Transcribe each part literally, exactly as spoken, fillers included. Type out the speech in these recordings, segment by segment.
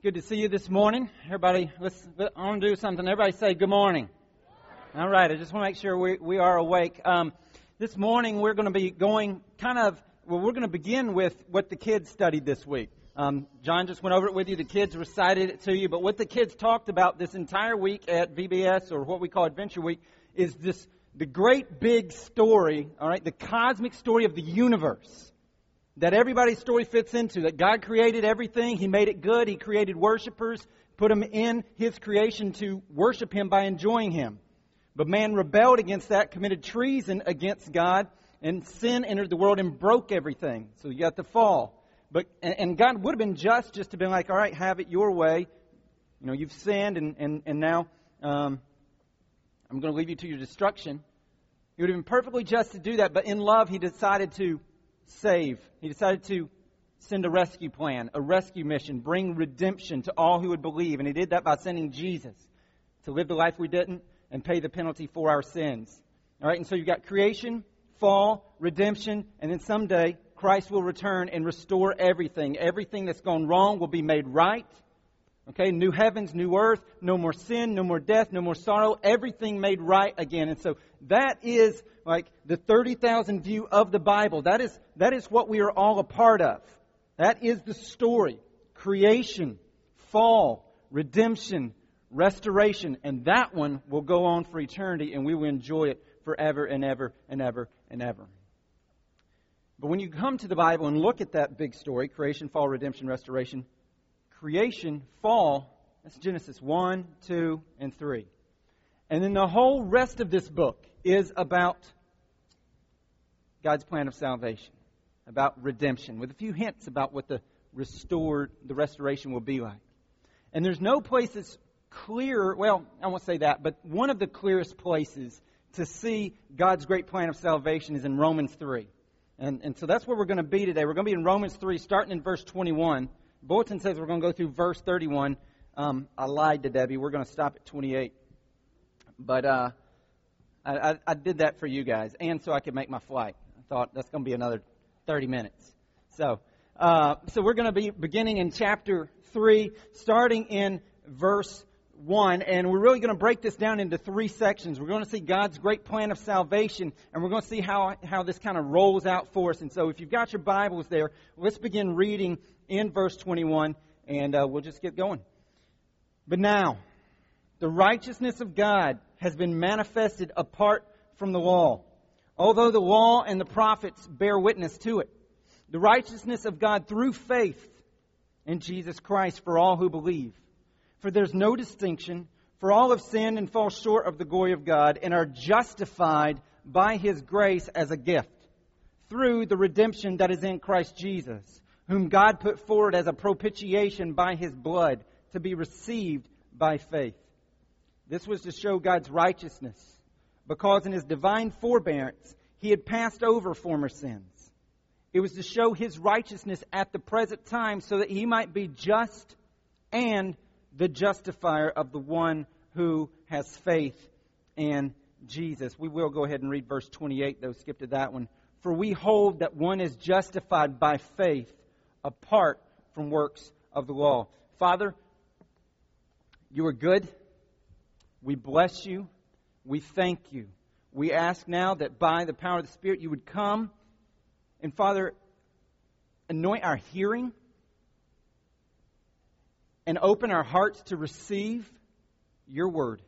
Good to see you this morning. Everybody, let's, I want to do something. Everybody say good morning. All right, I just want to make sure we, we are awake. Um, this morning we're going to be going kind of, well, we're going to begin with what the kids studied this week. Um, John just went over it with you. The kids recited it to you. But what the kids talked about this entire week at V B S, or what we call Adventure Week, is this the great big story, all right, the cosmic story of the universe. That everybody's story fits into, that God created everything, He made it good, He created worshipers, put them in His creation to worship Him by enjoying Him. But man rebelled against that, committed treason against God, and sin entered the world and broke everything. So you got the fall. But and God would have been just just to be like, all right, have it your way. You know, you've sinned, and, and, and now um, I'm going to leave you to your destruction. He would have been perfectly just to do that, but in love He decided to save. He decided to send a rescue plan, a rescue mission, bring redemption to all who would believe. And He did that by sending Jesus to live the life we didn't and pay the penalty for our sins. All right, and so you've got creation, fall, redemption, and then someday Christ will return and restore everything. Everything that's gone wrong will be made right. Okay, new heavens, new earth, no more sin, no more death, no more sorrow, everything made right again. And so that is like the thirty thousand view of the Bible. That is, that is what we are all a part of. That is the story. Creation, fall, redemption, restoration. And that one will go on for eternity, and we will enjoy it forever and ever and ever and ever. But when you come to the Bible and look at that big story, creation, fall, redemption, restoration, creation, fall, that's Genesis one, two, and three. And then the whole rest of this book is about God's plan of salvation, about redemption, with a few hints about what the restored, the restoration will be like. And there's no place that's clearer, well, I won't say that, but one of the clearest places to see God's great plan of salvation is in Romans three. And, and so that's where we're going to be today. We're going to be in Romans three, starting in verse twenty-one. Bulletin says we're going to go through verse thirty-one. Um, I lied to Debbie. We're going to stop at twenty-eight. But uh, I, I, I did that for you guys, and so I could make my flight. I thought that's going to be another thirty minutes. So, uh, so we're going to be beginning in chapter three, starting in verse one, and we're really going to break this down into three sections. We're going to see God's great plan of salvation, and we're going to see how, how this kind of rolls out for us. And so if you've got your Bibles there, let's begin reading in verse twenty-one, and uh, we'll just get going. But now, the righteousness of God has been manifested apart from the law, although the law and the prophets bear witness to it. The righteousness of God through faith in Jesus Christ for all who believe. For there's no distinction, for all have sinned and fall short of the glory of God and are justified by His grace as a gift through the redemption that is in Christ Jesus, whom God put forward as a propitiation by His blood to be received by faith. This was to show God's righteousness, because in His divine forbearance He had passed over former sins. It was to show His righteousness at the present time so that He might be just and the justifier of the one who has faith in Jesus. We will go ahead and read verse twenty-eight, though. Skip to that one. For we hold that one is justified by faith apart from works of the law. Father, You are good. We bless You. We thank You. We ask now that by the power of the Spirit You would come and, Father, anoint our hearing and open our hearts to receive Your word.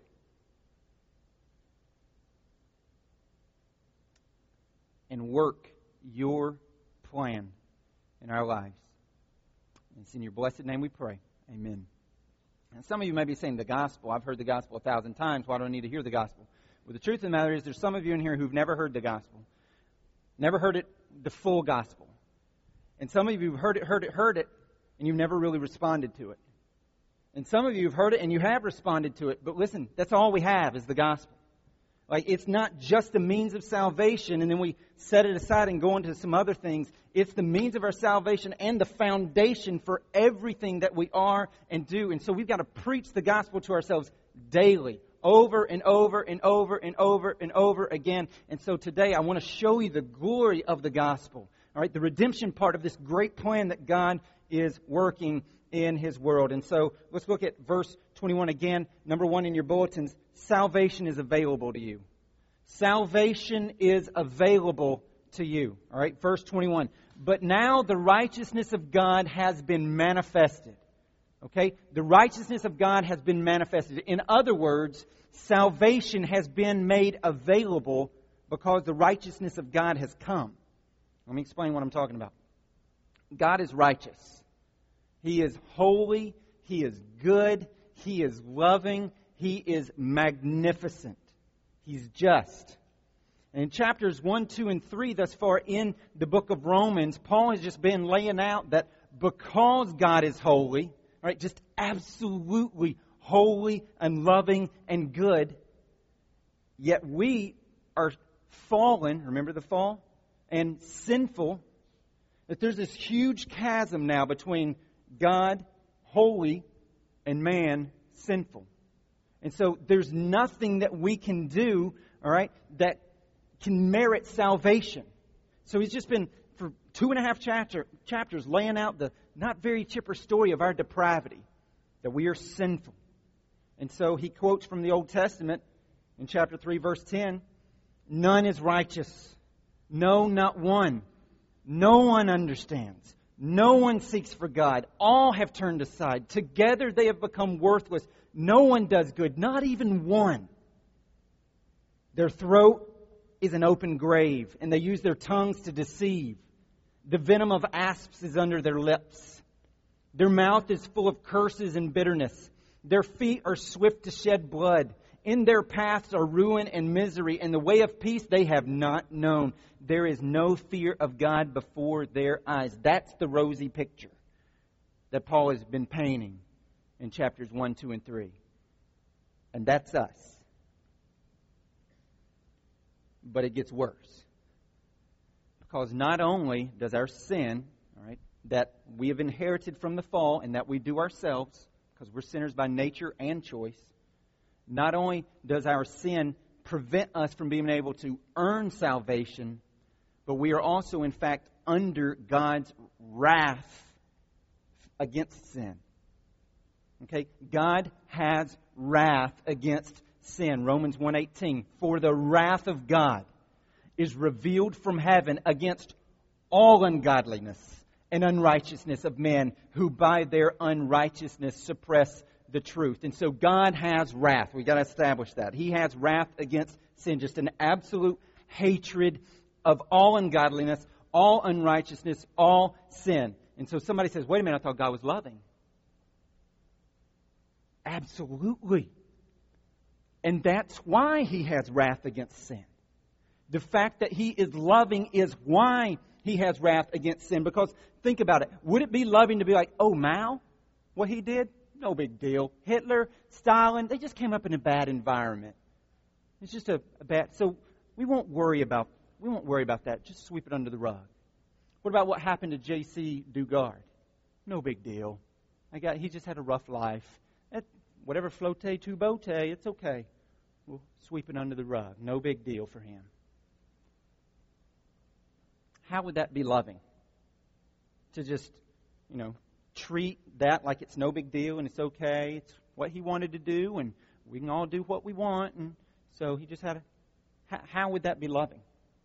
And work Your plan in our lives. And it's in Your blessed name we pray. Amen. And some of you may be saying, the gospel, I've heard the gospel a thousand times. Why do I need to hear the gospel? Well, the truth of the matter is there's some of you in here who've never heard the gospel. Never heard it, the full gospel. And some of you have heard it, heard it, heard it, and you've never really responded to it. And some of you have heard it and you have responded to it. But listen, that's all we have is the gospel. Like, it's not just a means of salvation and then we set it aside and go into some other things. It's the means of our salvation and the foundation for everything that we are and do. And so we've got to preach the gospel to ourselves daily, over and over and over and over and over again. And so today I want to show you the glory of the gospel. All right, the redemption part of this great plan that God is working in His world. And so let's look at verse twenty-one again. Number one in your bulletins, salvation is available to you. Salvation is available to you. All right, verse twenty-one. But now the righteousness of God has been manifested. Okay, the righteousness of God has been manifested. In other words, salvation has been made available because the righteousness of God has come. Let me explain what I'm talking about. God is righteous. He is holy. He is good. He is loving. He is magnificent. He's just. And in chapters one, two, and three thus far in the book of Romans, Paul has just been laying out that because God is holy, right, just absolutely holy and loving and good, yet we are fallen, remember the fall, and sinful, that there's this huge chasm now between God, holy, and man, sinful. And so there's nothing that we can do, all right, that can merit salvation. So he's just been, for two and a half chapter, chapters, laying out the not very chipper story of our depravity, that we are sinful. And so he quotes from the Old Testament in chapter three, verse ten, none is righteous. No, not one. No one understands. No one seeks for God. All have turned aside. Together they have become worthless. No one does good, not even one. Their throat is an open grave, and they use their tongues to deceive. The venom of asps is under their lips. Their mouth is full of curses and bitterness. Their feet are swift to shed blood. In their paths are ruin and misery, and the way of peace they have not known. There is no fear of God before their eyes. That's the rosy picture that Paul has been painting in chapters one, two, and three. And that's us. But it gets worse. Because not only does our sin, all right, that we have inherited from the fall and that we do ourselves, because we're sinners by nature and choice, not only does our sin prevent us from being able to earn salvation, but we are also, in fact, under God's wrath against sin. Okay? God has wrath against sin. Romans one eighteen. For the wrath of God is revealed from heaven against all ungodliness and unrighteousness of men who by their unrighteousness suppress the truth. And so God has wrath. We've got to establish that. He has wrath against sin. Just an absolute hatred of all ungodliness, all unrighteousness, all sin. And so somebody says, wait a minute, I thought God was loving. Absolutely. And that's why He has wrath against sin. The fact that He is loving is why He has wrath against sin. Because think about it. Would it be loving to be like, oh, Mao, what he did? No big deal. Hitler, Stalin, they just came up in a bad environment. It's just a, a bad... So we won't worry about we won't worry about that. Just sweep it under the rug. What about what happened to J C Dugard? No big deal. I got he just had a rough life. It, whatever flote tu bote, it's okay. We'll sweep it under the rug. No big deal for him. How would that be loving? To just, you know, treat that like it's no big deal and it's okay. It's what he wanted to do and we can all do what we want. And so he just had a... How, how would that be loving?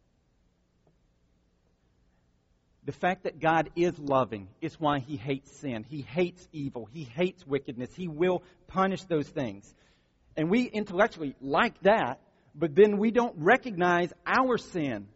The fact that God is loving is why He hates sin. He hates evil. He hates wickedness. He will punish those things. And we intellectually like that, but then we don't recognize our sin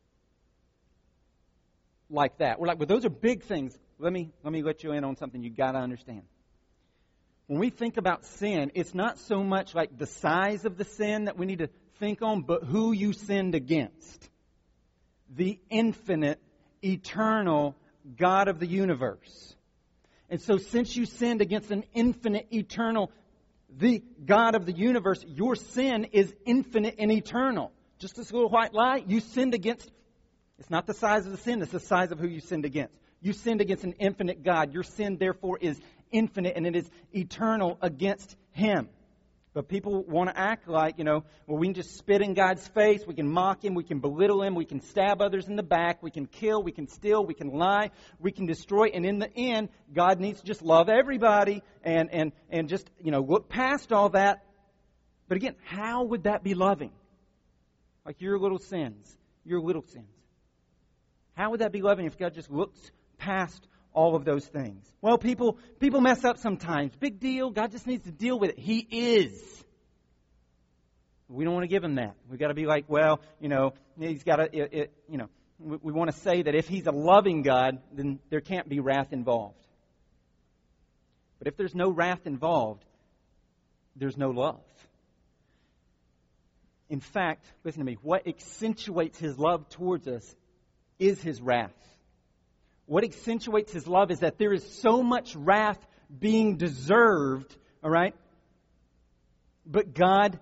like that. We're like, well, those are big things. Let me let me let you in on something you got to understand. When we think about sin, it's not so much like the size of the sin that we need to think on, but who you sinned against. The infinite, eternal God of the universe. And so since you sinned against an infinite, eternal, the God of the universe, your sin is infinite and eternal. Just this little white lie, you sinned against, it's not the size of the sin, it's the size of who you sinned against. You sinned against an infinite God. Your sin, therefore, is infinite and it is eternal against Him. But people want to act like, you know, well, we can just spit in God's face, we can mock Him, we can belittle Him, we can stab others in the back, we can kill, we can steal, we can lie, we can destroy, and in the end, God needs to just love everybody and, and, and just, you know, look past all that. But again, how would that be loving? Like your little sins, your little sins. How would that be loving if God just looks past all of those things? Well, people people mess up sometimes. Big deal. God just needs to deal with it. He is. We don't want to give Him that. We've got to be like, well, you know, He's got to, it, it, you know, we, we want to say that if He's a loving God, then there can't be wrath involved. But if there's no wrath involved, there's no love. In fact, listen to me, what accentuates His love towards us is His wrath. What accentuates His love is that there is so much wrath being deserved, all right? But God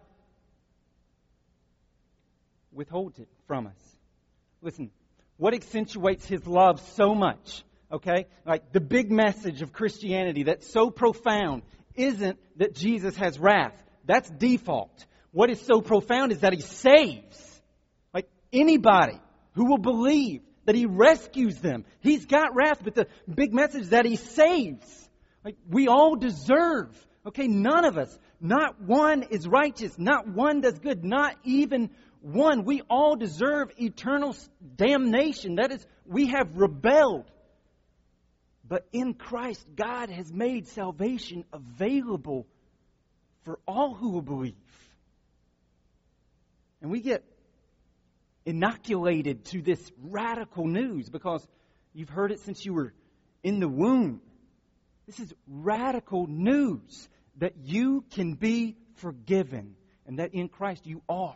withholds it from us. Listen, what accentuates His love so much, okay? Like the big message of Christianity that's so profound isn't that Jesus has wrath. That's default. What is so profound is that He saves. Like anybody who will believe that He rescues them. He's got wrath, but the big message is that He saves. Like we all deserve. Okay, none of us, not one is righteous, not one does good, not even one. We all deserve eternal damnation. That is, we have rebelled. But in Christ, God has made salvation available for all who will believe. And we get inoculated to this radical news because you've heard it since you were in the womb. This is radical news that you can be forgiven and that in Christ you are.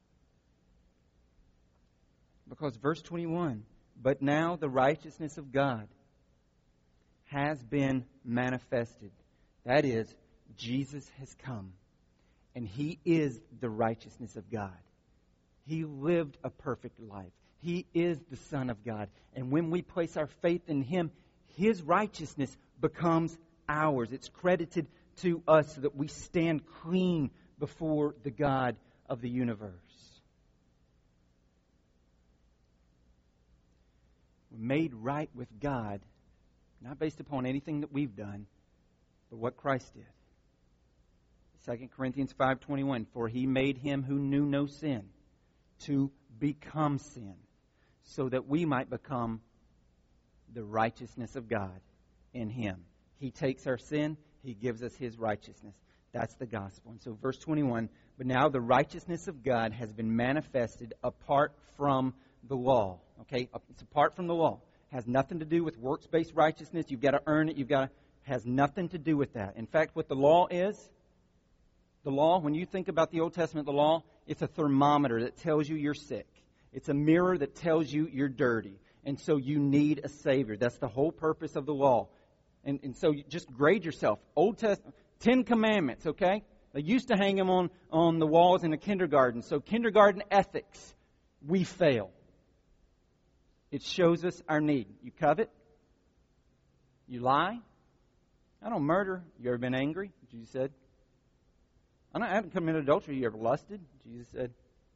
Because verse twenty-one, but now the righteousness of God has been manifested. That is, Jesus has come and He is the righteousness of God. He lived a perfect life. He is the Son of God. And when we place our faith in Him, His righteousness becomes ours. It's credited to us so that we stand clean before the God of the universe. We're made right with God, not based upon anything that we've done, but what Christ did. Second Corinthians five twenty-one, for He made Him who knew no sin to become sin, so that we might become the righteousness of God in Him. He takes our sin, He gives us His righteousness. That's the gospel. And so verse twenty-one, but now the righteousness of God has been manifested apart from the law. Okay, it's apart from the law. Has nothing to do with works-based righteousness. You've got to earn it. You've got to, has nothing to do with that. In fact, what the law is, the law, when you think about the Old Testament, the law, it's a thermometer that tells you you're sick. It's a mirror that tells you you're dirty. And so you need a Savior. That's the whole purpose of the law. And, and so you just grade yourself. Old Testament, Ten Commandments, okay? They used to hang them on, on the walls in the kindergarten. So kindergarten ethics, we fail. It shows us our need. You covet. You lie. I don't murder. You ever been angry? Jesus said. I, don't, I haven't committed adultery. You ever lusted? Jesus said.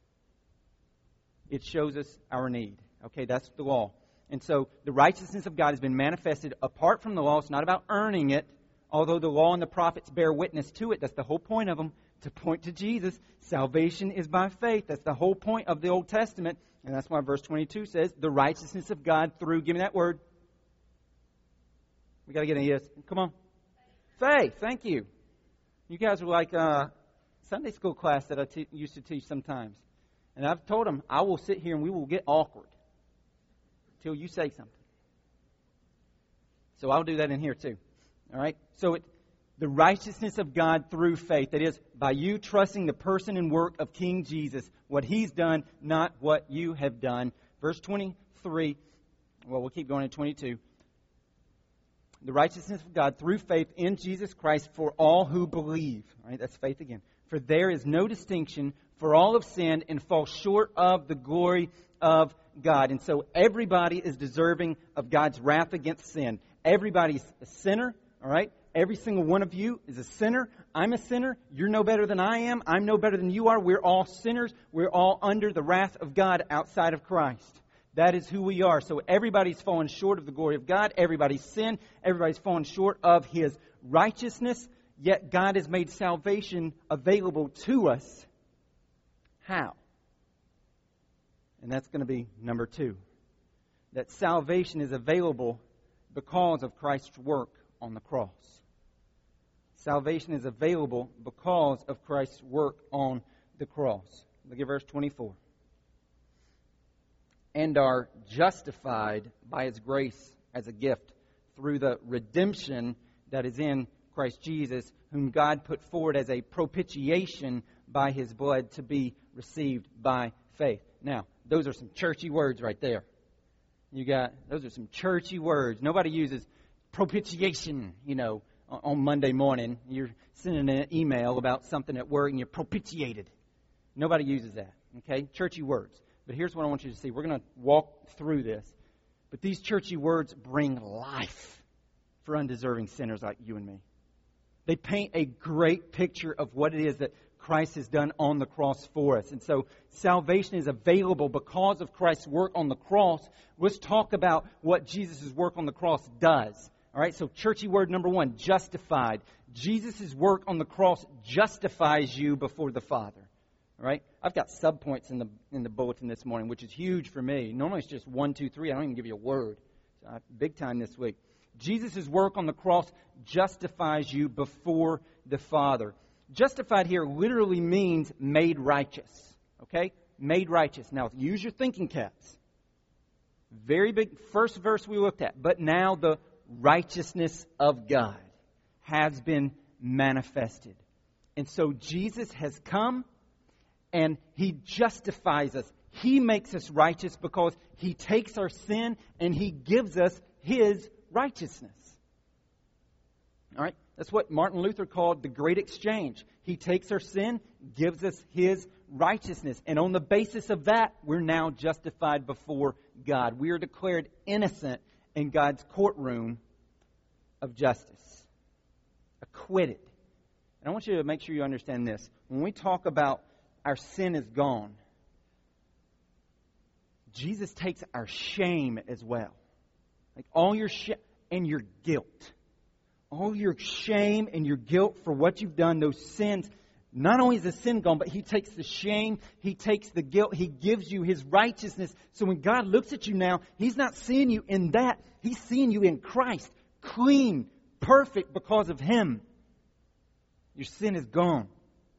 It shows us our need. Okay, that's the law. And so the righteousness of God has been manifested apart from the law. It's not about earning it, although the law and the prophets bear witness to it. That's the whole point of them, to point to Jesus. Salvation is by faith. That's the whole point of the Old Testament. And that's why verse twenty-two says, the righteousness of God through, give me that word. We got to get an yes. Come on. Faith. Thank you. You guys are like a Sunday school class that I te- used to teach sometimes. And I've told them, I will sit here and we will get awkward until you say something. So I'll do that in here too. All right? So it, the righteousness of God through faith, that is, by you trusting the person and work of King Jesus, what He's done, not what you have done. Verse twenty-three, well, we'll keep going to twenty-two. The righteousness of God through faith in Jesus Christ for all who believe. All right, that's faith again. For there is no distinction, for all have sinned and fall short of the glory of God. And so everybody is deserving of God's wrath against sin. Everybody's a sinner, all right? Every single one of you is a sinner. I'm a sinner. You're no better than I am. I'm no better than you are. We're all sinners. We're all under the wrath of God outside of Christ. That is who we are. So everybody's fallen short of the glory of God. Everybody's sinned. Everybody's fallen short of His righteousness. Yet God has made salvation available to us. How? And that's going to be number two. That salvation is available because of Christ's work on the cross. Salvation is available because of Christ's work on the cross. Look at verse twenty-four. And are justified by His grace as a gift through the redemption that is in Christ Jesus, whom God put forward as a propitiation by His blood to be received by faith. Now, those are some churchy words right there. You got, those are some churchy words. Nobody uses propitiation, you know, on Monday morning. You're sending an email about something at work and you're propitiated. Nobody uses that, okay? Churchy words. But here's what I want you to see. We're going to walk through this. But these churchy words bring life for undeserving sinners like you and me. They paint a great picture of what it is that Christ has done on the cross for us. And so salvation is available because of Christ's work on the cross. Let's talk about what Jesus' work on the cross does. All right, so churchy word number one, justified. Jesus' work on the cross justifies you before the Father. All right, I've got subpoints in the in the bulletin this morning, which is huge for me. Normally it's just one, two, three. I don't even give you a word. So I, big time this week. Jesus' work on the cross justifies you before the Father. Justified here literally means made righteous. Okay? Made righteous. Now, use your thinking caps. Very big first verse we looked at. But now the righteousness of God has been manifested. And so Jesus has come and He justifies us. He makes us righteous because He takes our sin and He gives us His righteousness. All right? That's what Martin Luther called the great exchange. He takes our sin, gives us His righteousness. And on the basis of that, we're now justified before God. We are declared innocent in God's courtroom of justice. Acquitted. And I want you to make sure you understand this. When we talk about our sin is gone, Jesus takes our shame as well. Like all your shame and your guilt. All your shame and your guilt for what you've done, those sins. Not only is the sin gone, but He takes the shame, He takes the guilt, He gives you His righteousness. So when God looks at you now, He's not seeing you in that. He's seeing you in Christ. Clean, perfect because of Him. Your sin is gone.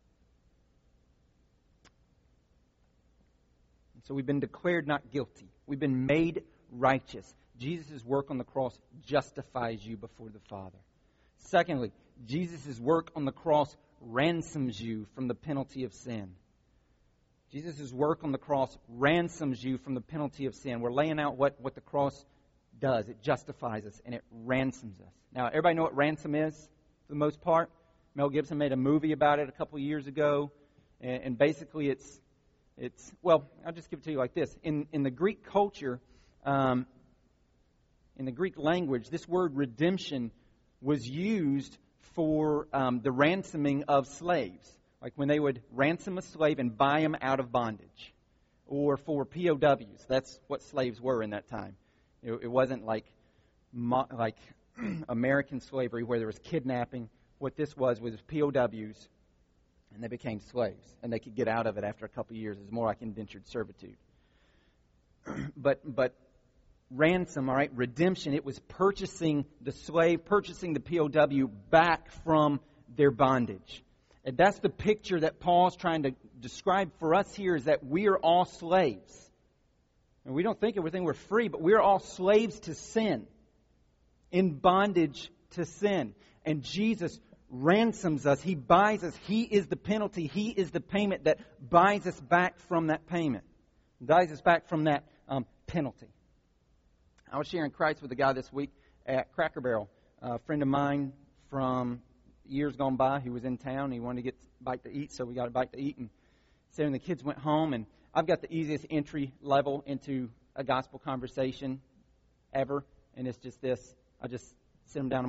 And so we've been declared not guilty. We've been made righteous. Jesus' work on the cross justifies you before the Father. Secondly, Jesus' work on the cross ransoms you from the penalty of sin. Jesus' work on the cross ransoms you from the penalty of sin. We're laying out what, what the cross does. It justifies us and it ransoms us. Now, everybody know what ransom is for the most part? Mel Gibson made a movie about it a couple of years ago. And, and basically it's, it's, well, I'll just give it to you like this. In, in the Greek culture, um, in the Greek language, this word redemption was used for um, the ransoming of slaves. Like when they would ransom a slave and buy him out of bondage. Or for P O Ws. That's what slaves were in that time. It, it wasn't like mo- like American slavery where there was kidnapping. What this was was P O Ws, and they became slaves. And they could get out of it after a couple of years. It was more like indentured servitude. but but... ransom, all right, redemption, it was purchasing the slave, purchasing the P O W back from their bondage. And that's the picture that Paul's trying to describe for us here, is that we are all slaves. And we don't think everything we're free, but we're all slaves to sin, in bondage to sin. And Jesus ransoms us. He buys us. He is the penalty. He is the payment that buys us back from that payment. Buys us back from that um, penalty. I was sharing Christ with a guy this week at Cracker Barrel. A friend of mine from years gone by, he was in town. He wanted to get a bite to eat, so we got a bite to eat. And so when the kids went home, and I've got the easiest entry level into a gospel conversation ever, and it's just this. I just sit them down and I'm like,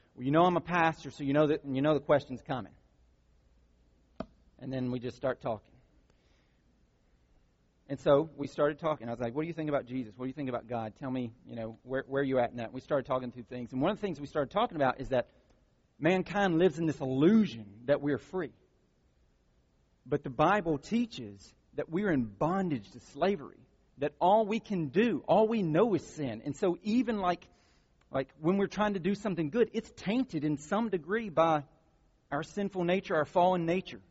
Well, you know I'm a pastor, so you know that you know the question's coming. And then we just start talking. And so we started talking. I was like, what do you think about Jesus? What do you think about God? Tell me, you know, where, where are you at in that? We started talking through things. And one of the things we started talking about is that mankind lives in this illusion that we're free. But the Bible teaches that we're in bondage to slavery. That all we can do, all we know is sin. And so even like, like when we're trying to do something good, it's tainted in some degree by our sinful nature, our fallen nature.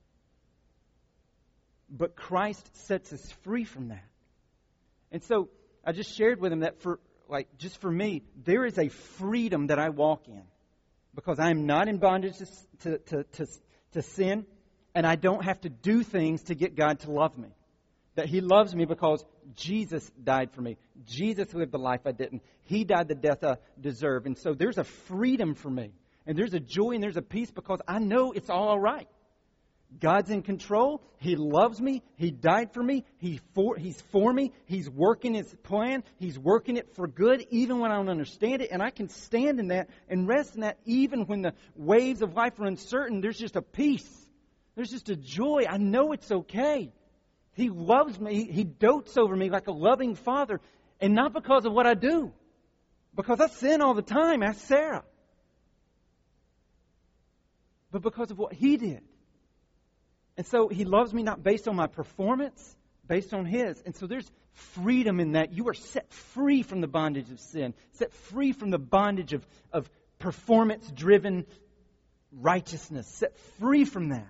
But Christ sets us free from that. And so I just shared with him that for, like, just for me, there is a freedom that I walk in. Because I am not in bondage to, to, to, to, to sin. And I don't have to do things to get God to love me. That He loves me because Jesus died for me. Jesus lived the life I didn't. He died the death I deserve. And so there's a freedom for me. And there's a joy and there's a peace because I know it's all all right. God's in control. He loves me. He died for me. He for, he's for me. He's working His plan. He's working it for good even when I don't understand it. And I can stand in that and rest in that even when the waves of life are uncertain. There's just a peace. There's just a joy. I know it's okay. He loves me. He dotes over me like a loving father. And not because of what I do. Because I sin all the time. Ask Sarah. But because of what He did. And so He loves me not based on my performance, based on His. And so there's freedom in that. You are set free from the bondage of sin. Set free from the bondage of, of performance-driven righteousness. Set free from that.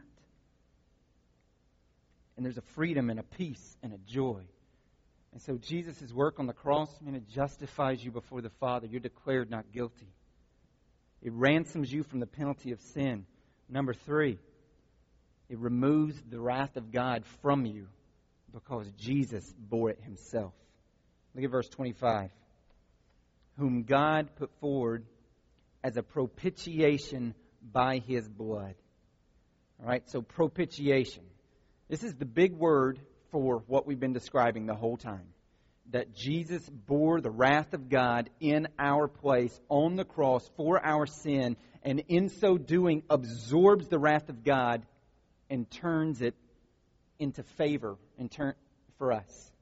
And there's a freedom and a peace and a joy. And so Jesus' work on the cross, man, it justifies you before the Father. You're declared not guilty. It ransoms you from the penalty of sin. Number three, it removes the wrath of God from you because Jesus bore it Himself. Look at verse twenty-five. Whom God put forward as a propitiation by His blood. All right, so propitiation. This is the big word for what we've been describing the whole time. That Jesus bore the wrath of God in our place on the cross for our sin, and in so doing absorbs the wrath of God and turns it into favor and turn for us.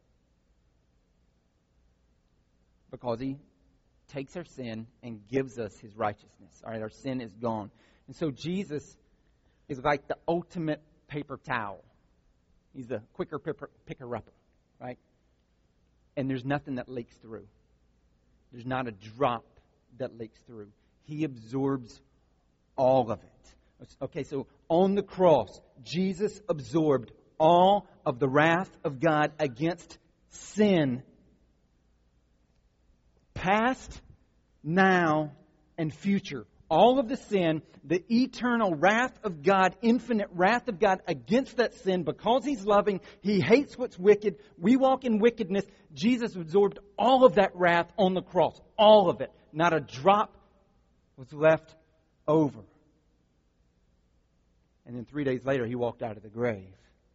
Because He takes our sin and gives us His righteousness. All right, our sin is gone. And so Jesus is like the ultimate paper towel. He's the quicker picker-upper, right? And there's nothing that leaks through. There's not a drop that leaks through. He absorbs all of it. Okay, so on the cross, Jesus absorbed all of the wrath of God against sin. Past, now, and future. All of the sin, the eternal wrath of God, infinite wrath of God against that sin because He's loving. He hates what's wicked. We walk in wickedness. Jesus absorbed all of that wrath on the cross. All of it. Not a drop was left over. And then three days later, He walked out of the grave.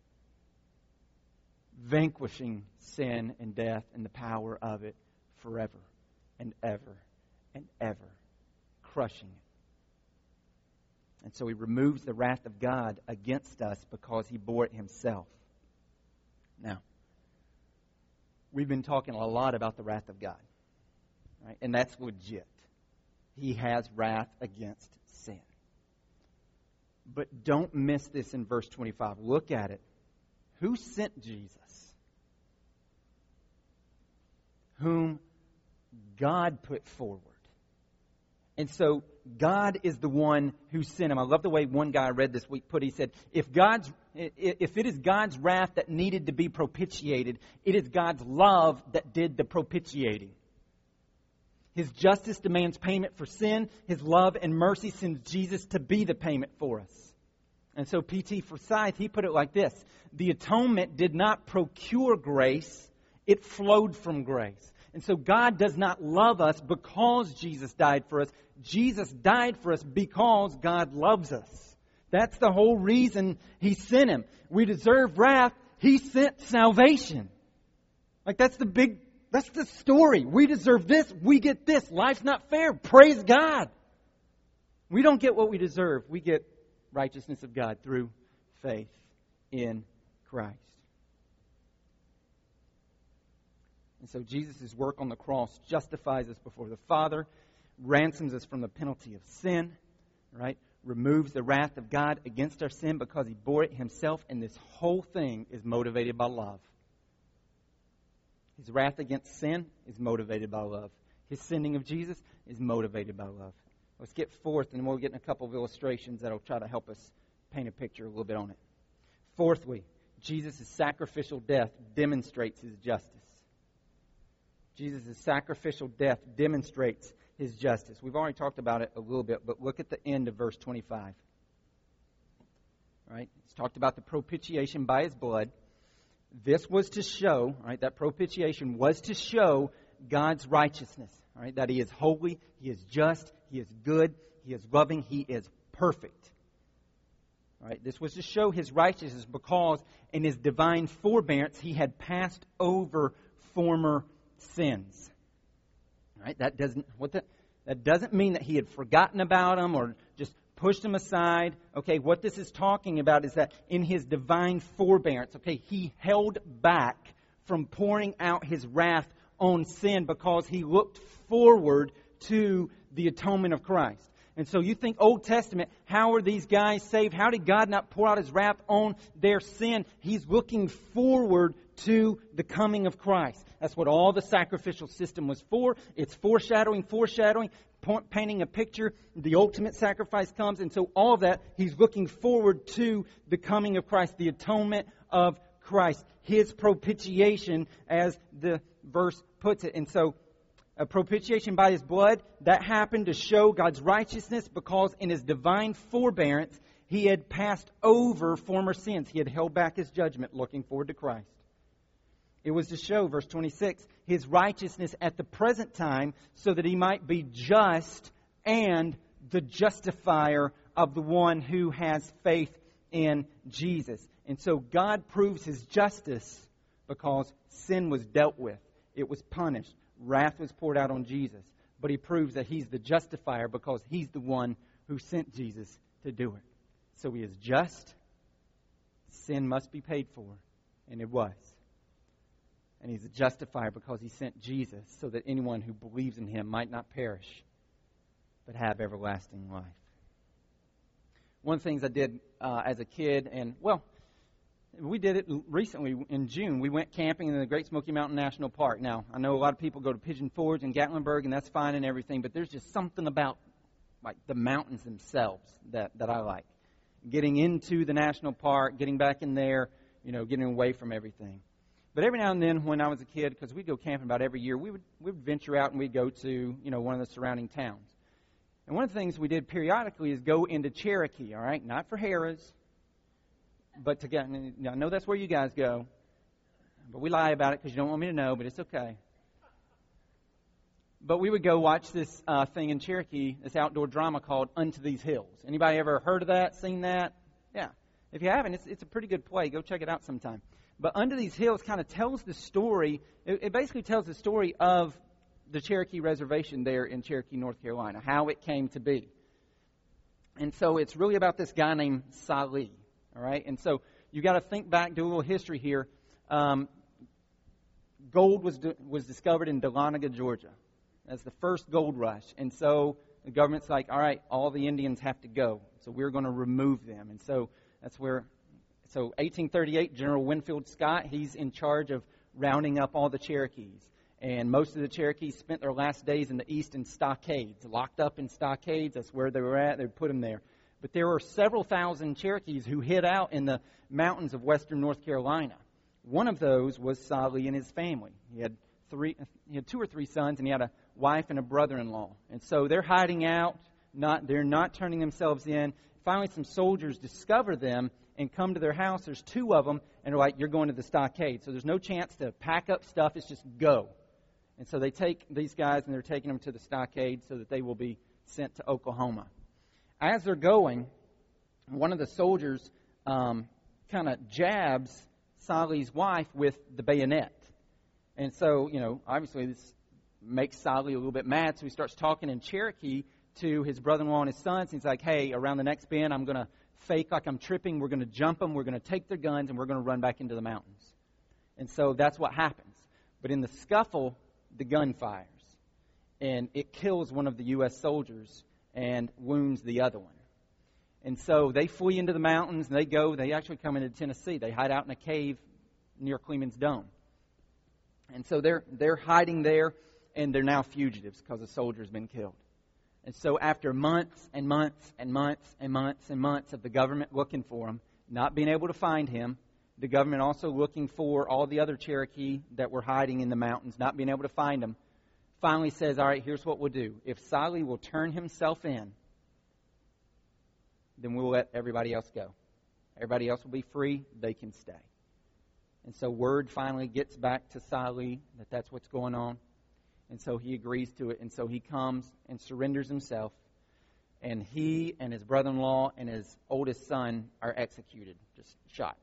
Vanquishing sin and death and the power of it forever and ever and ever. Crushing it. And so He removes the wrath of God against us because He bore it Himself. Now, we've been talking a lot about the wrath of God. Right? And that's legit. He has wrath against sin. But don't miss this in verse twenty-five. Look at it. Who sent Jesus? Whom God put forward. And so God is the one who sent Him. I love the way one guy I read this week put it. He said, if God's, if it is God's wrath that needed to be propitiated, it is God's love that did the propitiating. His justice demands payment for sin. His love and mercy sends Jesus to be the payment for us. And so P T Forsyth, he put it like this. The atonement did not procure grace. It flowed from grace. And so God does not love us because Jesus died for us. Jesus died for us because God loves us. That's the whole reason He sent Him. We deserve wrath. He sent salvation. Like that's the big, that's the story. We deserve this. We get this. Life's not fair. Praise God. We don't get what we deserve. We get righteousness of God through faith in Christ. And so Jesus' work on the cross justifies us before the Father, ransoms us from the penalty of sin, right? Removes the wrath of God against our sin because He bore it Himself, and this whole thing is motivated by love. His wrath against sin is motivated by love. His sending of Jesus is motivated by love. Let's get fourth, and we'll get in a couple of illustrations that will try to help us paint a picture a little bit on it. Fourthly, Jesus' sacrificial death demonstrates His justice. Jesus' sacrificial death demonstrates His justice. We've already talked about it a little bit, but look at the end of verse twenty-five. Right? It's talked about the propitiation by His blood. This was to show, right, that propitiation was to show God's righteousness. Right? That He is holy, He is just, He is good, He is loving, He is perfect. Right? This was to show His righteousness because in His divine forbearance He had passed over former sins. Right? That doesn't what that that doesn't mean that He had forgotten about them or just pushed them aside. Okay, what this is talking about is that in His divine forbearance, okay, He held back from pouring out His wrath on sin because He looked forward to the atonement of Christ. And so you think Old Testament, how are these guys saved? How did God not pour out His wrath on their sin? He's looking forward to the coming of Christ. That's what all the sacrificial system was for. It's foreshadowing, foreshadowing, point, painting a picture. The ultimate sacrifice comes. And so all of that, He's looking forward to the coming of Christ, the atonement of Christ, His propitiation, as the verse puts it. And so a propitiation by His blood, that happened to show God's righteousness because in His divine forbearance, He had passed over former sins. He had held back His judgment, looking forward to Christ. It was to show, verse twenty-six, His righteousness at the present time so that He might be just and the justifier of the one who has faith in Jesus. And so God proves His justice because sin was dealt with. It was punished. Wrath was poured out on Jesus. But He proves that He's the justifier because He's the one who sent Jesus to do it. So He is just. Sin must be paid for. And it was. And He's a justifier because He sent Jesus so that anyone who believes in Him might not perish, but have everlasting life. One of the things I did uh, as a kid, and well, we did it recently in June. We went camping in the Great Smoky Mountain National Park. Now, I know a lot of people go to Pigeon Forge and Gatlinburg, and that's fine and everything, but there's just something about like the mountains themselves that, that I like. Getting into the national park, getting back in there, you know, getting away from everything. But every now and then when I was a kid, because we'd go camping about every year, we would we would venture out and we'd go to, you know, one of the surrounding towns. And one of the things we did periodically is go into Cherokee, all right? Not for Harrah's, but to get, I know that's where you guys go, but we lie about it because you don't want me to know, but it's okay. But we would go watch this uh, thing in Cherokee, this outdoor drama called Unto These Hills. Anybody ever heard of that, seen that? Yeah. If you haven't, it's, it's a pretty good play. Go check it out sometime. But Unto These Hills kind of tells the story, it, it basically tells the story of the Cherokee Reservation there in Cherokee, North Carolina, how it came to be. And so it's really about this guy named Salih, all right? And so you got to think back, do a little history here. Um, gold was was discovered in Dahlonega, Georgia. That's the first gold rush. And so the government's like, all right, all the Indians have to go. So we're going to remove them. And so that's where... So eighteen thirty-eight, General Winfield Scott, he's in charge of rounding up all the Cherokees. And most of the Cherokees spent their last days in the east in stockades, locked up in stockades. That's where they were at. They put them there. But there were several thousand Cherokees who hid out in the mountains of western North Carolina. One of those was Salih and his family. He had three, he had two or three sons, and he had a wife and a brother-in-law. And so they're hiding out. Not, they're not turning themselves in. Finally, some soldiers discover them and come to their house. There's two of them, and they're like, you're going to the stockade. So there's no chance to pack up stuff. It's just go. And so they take these guys, and they're taking them to the stockade so that they will be sent to Oklahoma. As they're going, one of the soldiers um, kind of jabs Salih's wife with the bayonet. And so, you know, obviously this makes Salih a little bit mad, so he starts talking in Cherokee to his brother-in-law and his sons. He's like, hey, around the next bend, I'm going to fake like I'm tripping. We're going to jump them. We're going to take their guns, and we're going to run back into the mountains. And so that's what happens. But in the scuffle, the gun fires. And it kills one of the U S soldiers and wounds the other one. And so they flee into the mountains, and they go, they actually come into Tennessee. They hide out in a cave near Cleman's Dome. And so they're they're hiding there, and they're now fugitives because a soldier's been killed. And so after months and months and months and months and months of the government looking for him, not being able to find him, the government also looking for all the other Cherokee that were hiding in the mountains, not being able to find them, finally says, all right, here's what we'll do. If Sali will turn himself in, then we'll let everybody else go. Everybody else will be free. They can stay. And so word finally gets back to Sali that that's what's going on. And so he agrees to it. And so he comes and surrenders himself. And he and his brother-in-law and his oldest son are executed, just shot.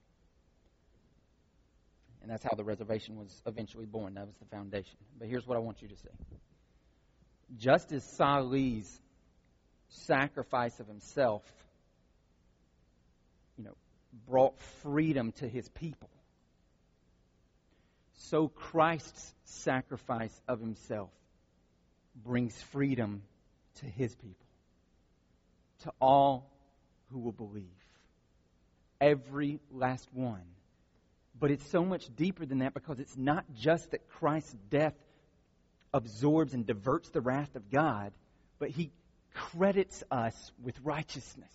And that's how the reservation was eventually born. That was the foundation. But here's what I want you to see. Just as Sali's sacrifice of himself, you know, brought freedom to his people, so Christ's sacrifice of himself brings freedom to his people, to all who will believe. Every last one. But it's so much deeper than that, because it's not just that Christ's death absorbs and diverts the wrath of God, but He credits us with righteousness.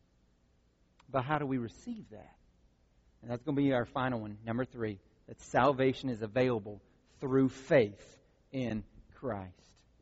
But how do we receive that? And that's going to be our final one, number three, that salvation is available through faith in Christ.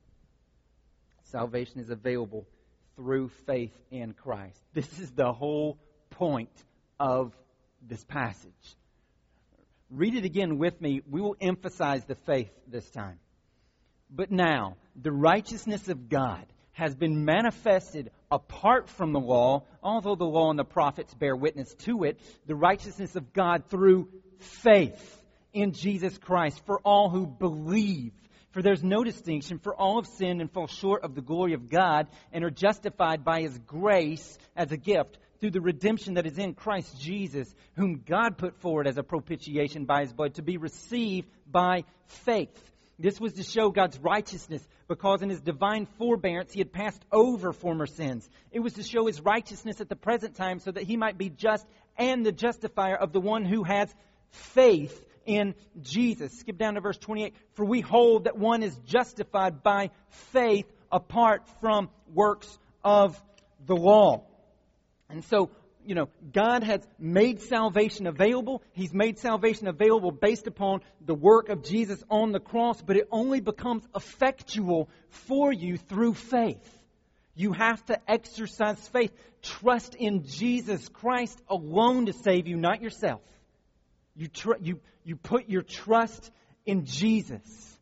Salvation is available through faith in Christ. This is the whole point of this passage. Read it again with me. We will emphasize the faith this time. But now, the righteousness of God has been manifested apart from the law, although the law and the prophets bear witness to it, the righteousness of God through faith in Jesus Christ for all who believe. For there's no distinction, for all have sinned and fall short of the glory of God and are justified by His grace as a gift through the redemption that is in Christ Jesus, whom God put forward as a propitiation by His blood to be received by faith. This was to show God's righteousness, because in His divine forbearance He had passed over former sins. It was to show His righteousness at the present time, so that He might be just and the justifier of the one who has faith in Jesus. Skip down to verse twenty-eight. For we hold that one is justified by faith apart from works of the law. And so, you know, God has made salvation available. He's made salvation available based upon the work of Jesus on the cross, but it only becomes effectual for you through faith. You have to exercise faith. Trust in Jesus Christ alone to save you, not yourself. You, tr- you, you put your trust in Jesus.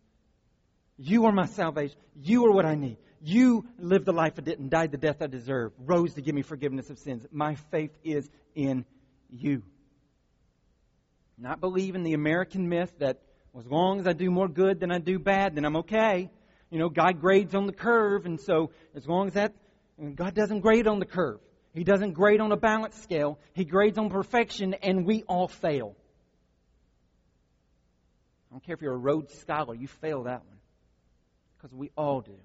You are my salvation. You are what I need. You lived the life I didn't, died the death I deserve, rose to give me forgiveness of sins. My faith is in you. Not believe in the American myth that as long as I do more good than I do bad, then I'm okay. You know, God grades on the curve, and so as long as that, God doesn't grade on the curve. He doesn't grade on a balance scale. He grades on perfection, and we all fail. I don't care if you're a Rhodes Scholar, you fail that one. Because we all do.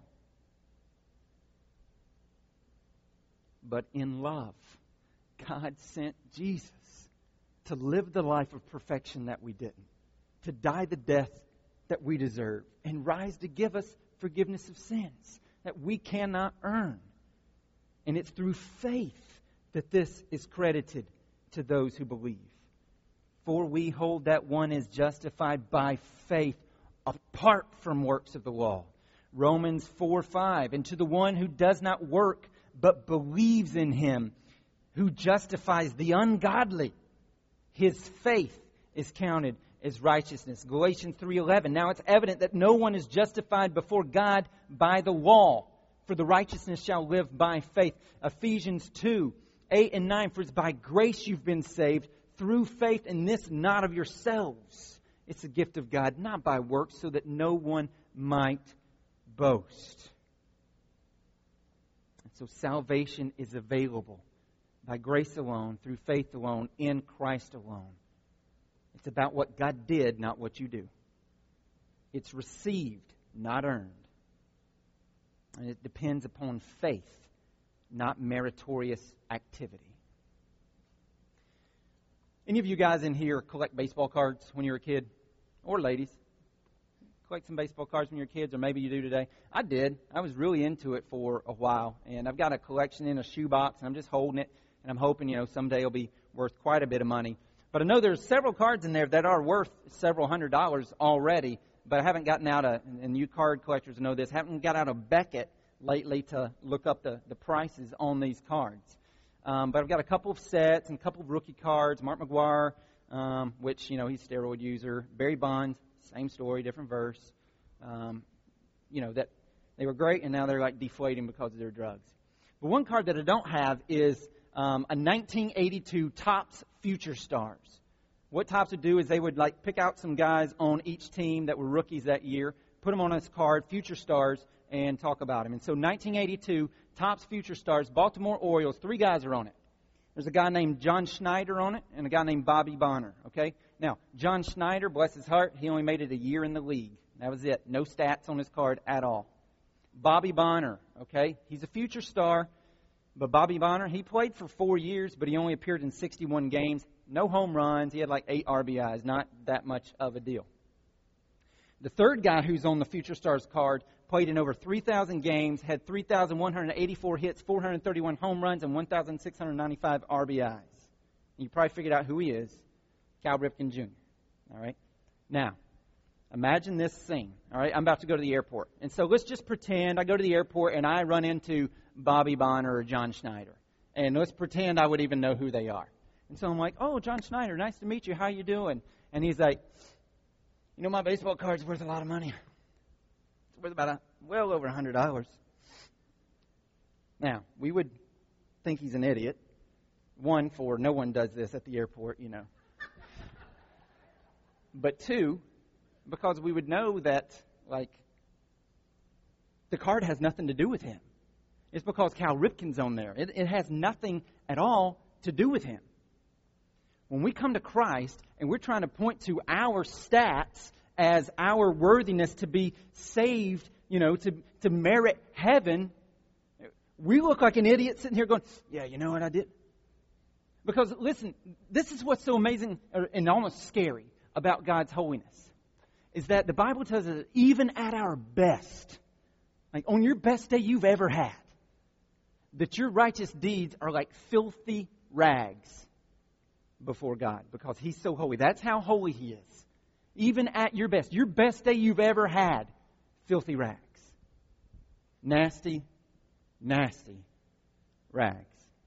But in love, God sent Jesus to live the life of perfection that we didn't, to die the death that we deserve, and rise to give us forgiveness of sins that we cannot earn. And it's through faith that this is credited to those who believe. For we hold that one is justified by faith apart from works of the law. Romans four five. And to the one who does not work but believes in Him who justifies the ungodly, his faith is counted as righteousness. Galatians three eleven. Now it's evident that no one is justified before God by the law, for the righteousness shall live by faith. Ephesians two eight and nine. For it's by grace you've been saved through faith, and this not of yourselves. It's a gift of God, not by works, so that no one might boast. So salvation is available by grace alone, through faith alone, in Christ alone. It's about what God did, not what you do. It's received, not earned. And it depends upon faith, not meritorious activity. Any of you guys in here collect baseball cards when you were a kid? Or ladies? Collect some baseball cards when you were kids, or maybe you do today. I did. I was really into it for a while. And I've got a collection in a shoebox, and I'm just holding it. And I'm hoping, you know, someday it'll be worth quite a bit of money. But I know there's several cards in there that are worth several hundred dollars already. But I haven't gotten out of, and you card collectors know this, haven't got out of Beckett lately to look up the, the prices on these cards. Um, but I've got a couple of sets and a couple of rookie cards. Mark McGwire, um, which, you know, he's a steroid user. Barry Bonds, same story, different verse. Um, you know, that they were great, and now they're like deflating because of their drugs. But one card that I don't have is um, a nineteen eighty-two Topps Future Stars. What Topps would do is they would like pick out some guys on each team that were rookies that year, put them on this card, Future Stars, and talk about them. And so nineteen eighty-two, Topps Future Stars, Baltimore Orioles, three guys are on it. There's a guy named John Schneider on it and a guy named Bobby Bonner, okay? Now, John Schneider, bless his heart, he only made it a year in the league. That was it. No stats on his card at all. Bobby Bonner, okay? He's a future star, but Bobby Bonner, he played for four years, but he only appeared in sixty-one games. No home runs. He had like eight R B Is. Not that much of a deal. The third guy who's on the Future Stars card played in over three thousand games, had three thousand one hundred eighty-four hits, four hundred thirty-one home runs, and one thousand six hundred ninety-five R B Is. You probably figured out who he is. Cal Ripken Junior All right? Now, imagine this scene. All right? I'm about to go to the airport. And so let's just pretend I go to the airport and I run into Bobby Bonner or John Schneider. And let's pretend I would even know who they are. And so I'm like, oh, John Schneider, nice to meet you. How you doing? And he's like, you know, my baseball card's worth a lot of money. It's worth about a, well over one hundred dollars. Now, we would think he's an idiot. One, for no one does this at the airport, you know. But two, because we would know that, like, the card has nothing to do with him. It's because Cal Ripken's on there. It, it has nothing at all to do with him. When we come to Christ and we're trying to point to our stats as our worthiness to be saved, you know, to, to merit heaven, we look like an idiot sitting here going, yeah, you know what I did? Because, listen, this is what's so amazing and almost scary about God's holiness, is that the Bible tells us that even at our best, like on your best day you've ever had, that your righteous deeds are like filthy rags before God, because He's so holy. That's how holy He is. Even at your best, your best day you've ever had, filthy rags. Nasty, nasty rags.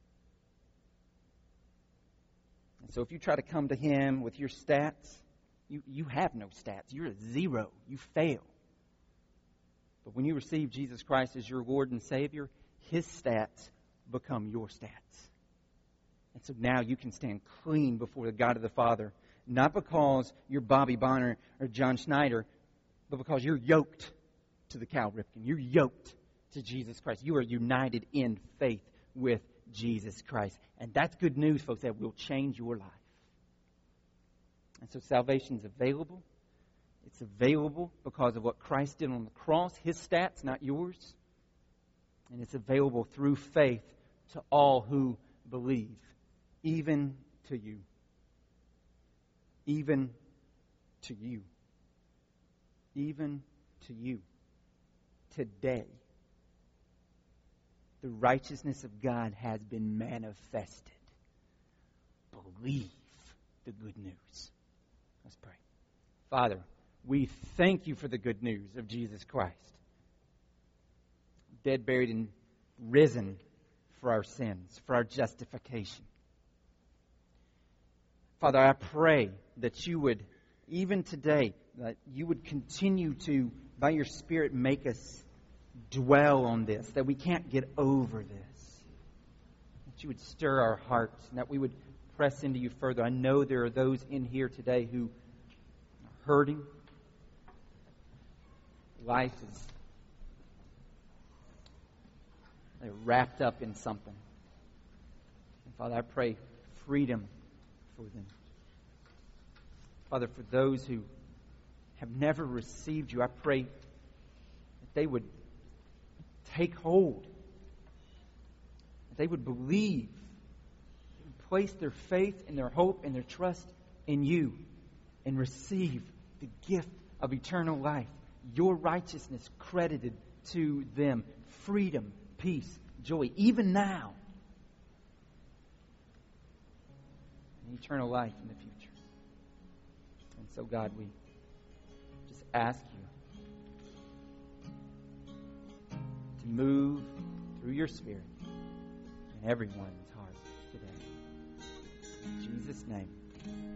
And so if you try to come to Him with your stats, you, you have no stats. You're a zero. You fail. But when you receive Jesus Christ as your Lord and Savior, His stats become your stats. And so now you can stand clean before the God of the Father, not because you're Bobby Bonner or John Schneider, but because you're yoked to the Cal Ripken. You're yoked to Jesus Christ. You are united in faith with Jesus Christ. And that's good news, folks, that will change your life. And so salvation is available. It's available because of what Christ did on the cross, His stats, not yours. And it's available through faith to all who believe, even to you. Even to you. Even to you. Today, the righteousness of God has been manifested. Believe the good news. Let's pray. Father, we thank You for the good news of Jesus Christ. Dead, buried, and risen for our sins, for our justification. Father, I pray that You would, even today, that You would continue to, by Your Spirit, make us dwell on this, that we can't get over this. That You would stir our hearts, and that we would press into You further. I know there are those in here today who are hurting. Life is They're wrapped up in something. And Father, I pray freedom for them. Father, for those who have never received you, I pray that they would take hold, that they would believe, they would place their faith and their hope and their trust in you and receive the gift of eternal life, your righteousness credited to them, freedom, peace, joy, even now, and eternal life in the future. And so, God, we just ask you to move through your Spirit in everyone's heart today. In Jesus' name.